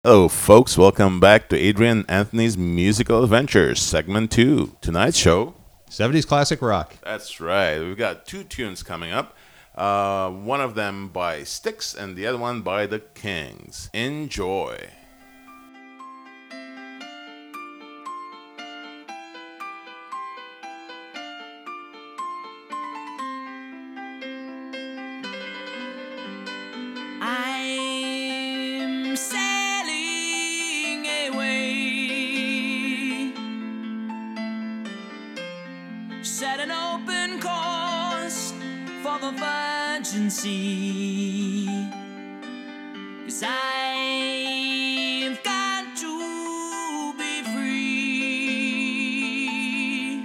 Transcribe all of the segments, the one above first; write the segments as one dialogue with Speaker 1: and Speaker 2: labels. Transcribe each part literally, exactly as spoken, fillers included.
Speaker 1: Hello, folks. Welcome back to Adrian Anthony's Musical Adventures, segment two. Tonight's show.
Speaker 2: seventies classic rock.
Speaker 1: That's right. We've got two tunes coming up. Uh, one of them by Styx and the other one by the Kings. Enjoy.
Speaker 3: I'm sailing away, set an open course for the virgin sea, 'cause I've got to be free,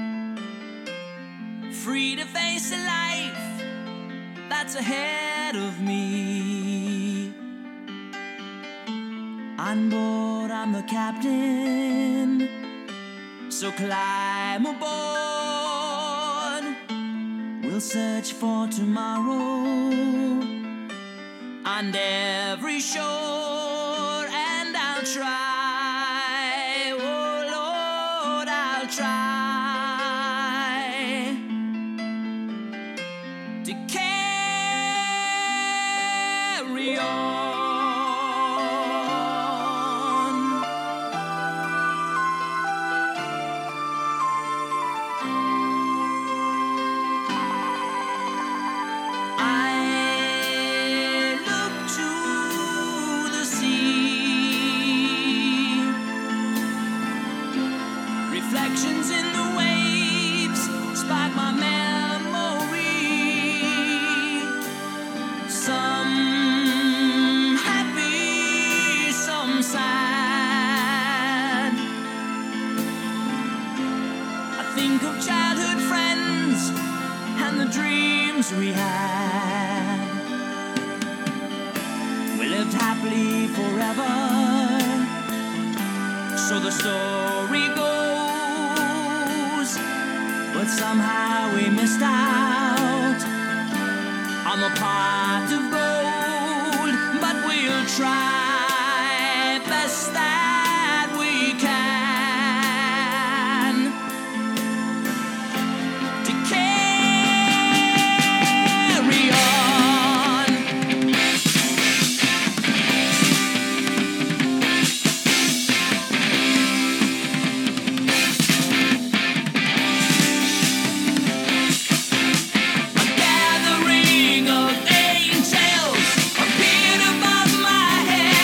Speaker 3: free to face a life that's ahead of me. On board, I'm the captain, so climb aboard. We'll search for tomorrow on every shore, and I'll try, oh Lord, I'll try to carry on. Reflections in the waves spark my memory. Some happy, some sad. I think of childhood friends and the dreams we had. We lived happily forever, so the story goes. But somehow we missed out on the pot of gold. But we'll try best that we can to carry on.
Speaker 4: Head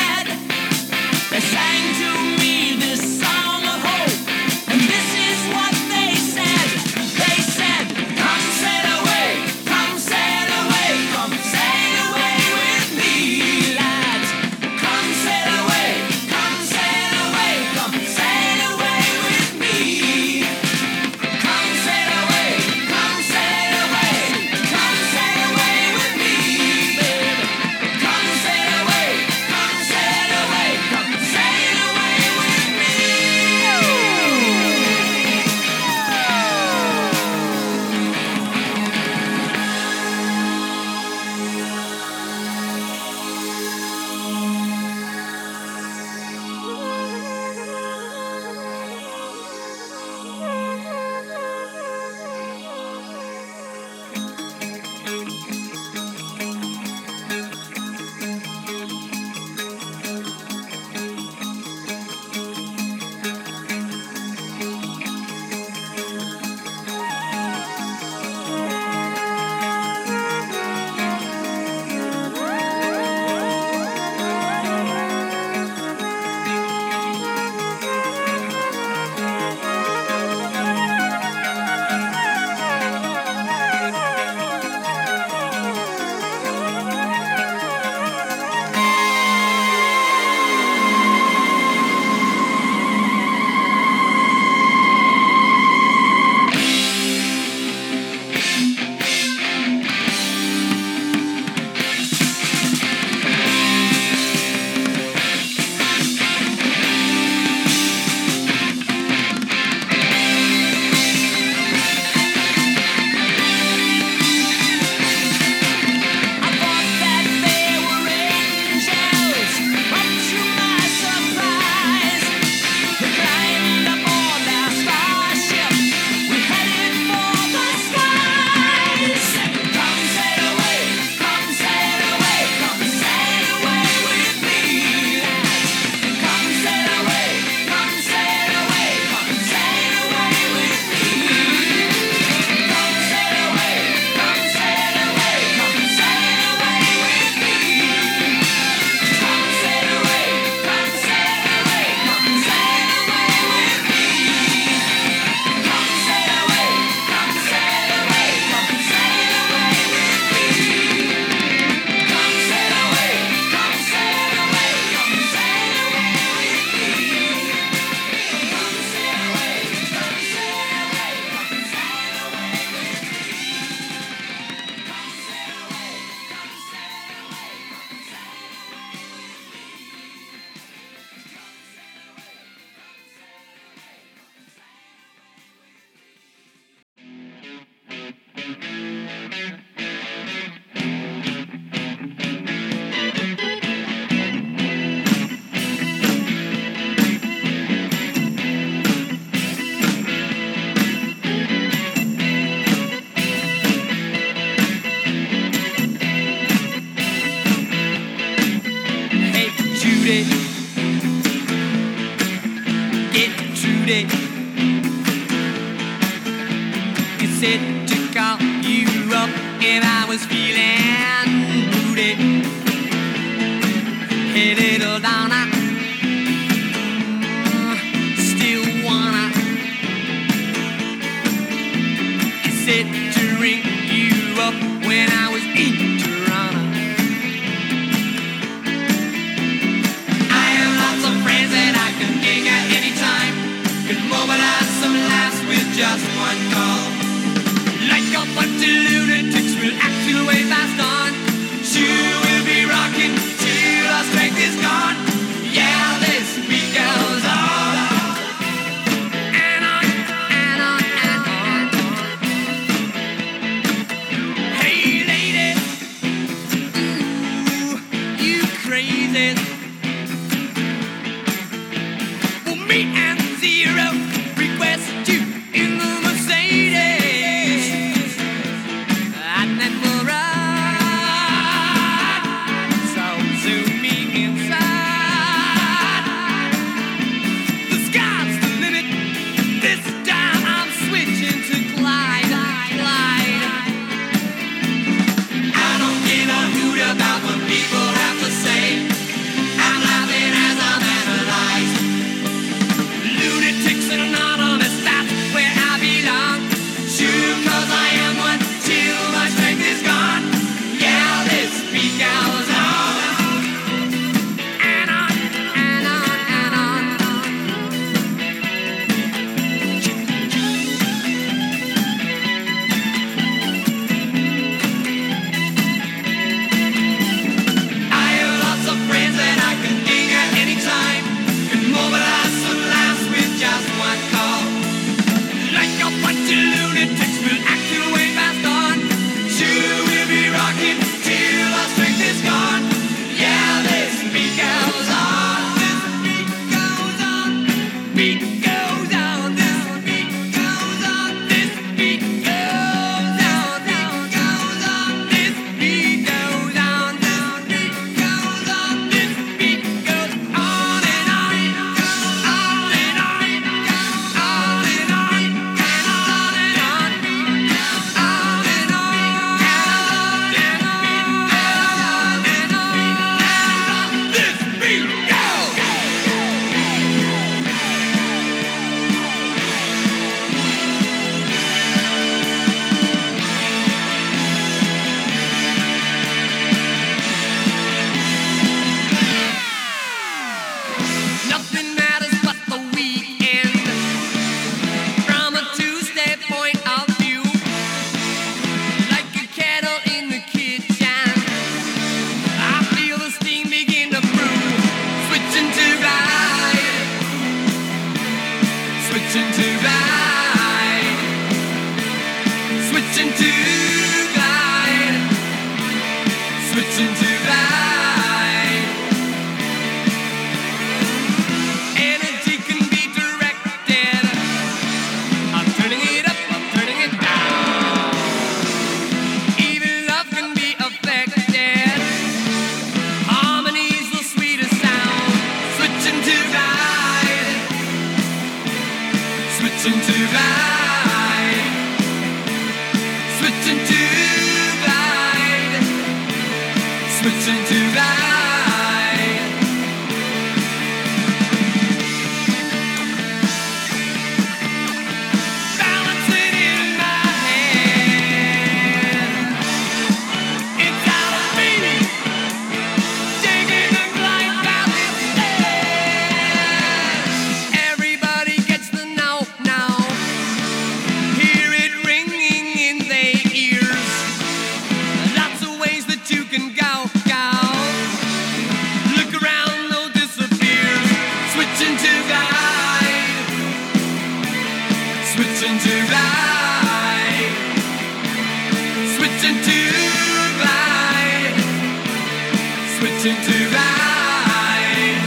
Speaker 3: moody. You said to call you up if I was feeling moody. Hey, little Donna, still wanna. You said to ring you up when I was in Toronto. I have lots of friends that I can gig at any time. Can mobilize some laughs with just one call. Like a bunch of lunatics, we'll act till way fast on. Sure, we'll be rocking till our strength is gone. Yeah, this beat goes on. And on, and on, and on. Hey, lady, ooh, you crazy. Well, me and Zero request you in the Mercedes. And then we'll ride. So zoom me inside. The sky's the limit. This time I'm switching to glide, glide. I don't give a hoot about what people have to say. I'm laughing as I'm analyzed. Lunatics and anonymous, that's where I belong. Sure, 'cause I am one till my strength is gone. Yeah, this beat goes on. And on, and on, and on. I have lots of friends that I can ding at any time. Can mobilize some laughs with just one call. Like a bunch of lunatics, we'll act till way fast on. Sure, we'll be rocking till our strength is gone. Yeah, this beat goes on. This beat goes on. Beat goes on. This beat goes on. This beat goes on. Goes on. This beat goes on. This beat goes on. This beat goes on and on, on and on, on and on, and on and on, on and on, and on, and on. This beat goes. Nothing matters but the weekend. From a Tuesday point of view, like a kettle in the kitchen, I feel the steam begin to brew. Switching to ride, switching to ride, switching to glide, switching to ride. Energy can be directed. I'm turning it up, I'm turning it down. Even love can be affected. Harmony's the sweetest sound. Switching to ride, switching to ride, switching to glide, switching to ride. Balancing in my hand. It's out of me. Taking a glide path instead. Everybody gets the know now. Hear it ringing in their ears. Lots of ways that you can go, go. Look around, no disappears. Switching to glide, switching to ride, switching to glide, switching to ride.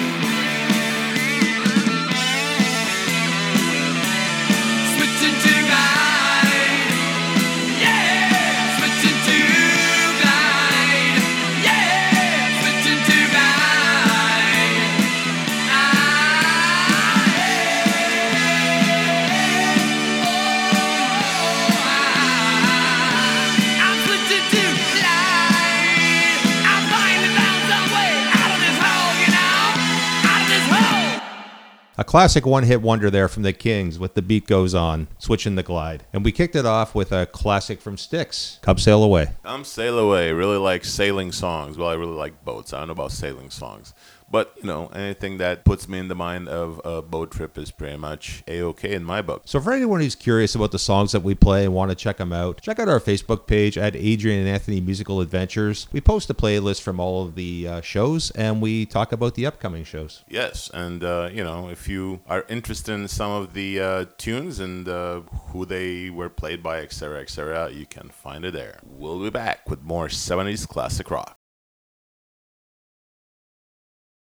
Speaker 3: Switching to glide, yeah. Switching to glide, yeah. Switching to ride. Ah, yeah.
Speaker 2: A classic one-hit wonder there from the Kings with The Beat Goes On, Switching the Glide. And we kicked it off with a classic from Styx, Come Sail Away.
Speaker 1: Come Sail Away. Really like sailing songs. Well, I really like boats. I don't know about sailing songs. But, you know, anything that puts me in the mind of a boat trip is pretty much A-okay in my book.
Speaker 2: So for anyone who's curious about the songs that we play and want to check them out, check out our Facebook page at Adrian and Anthony Musical Adventures. We post a playlist from all of the uh, shows, and we talk about the upcoming shows.
Speaker 1: Yes, and, uh, you know, if you are interested in some of the uh, tunes and uh, who they were played by, et cetera, et cetera, you can find it there. We'll be back with more seventies classic rock.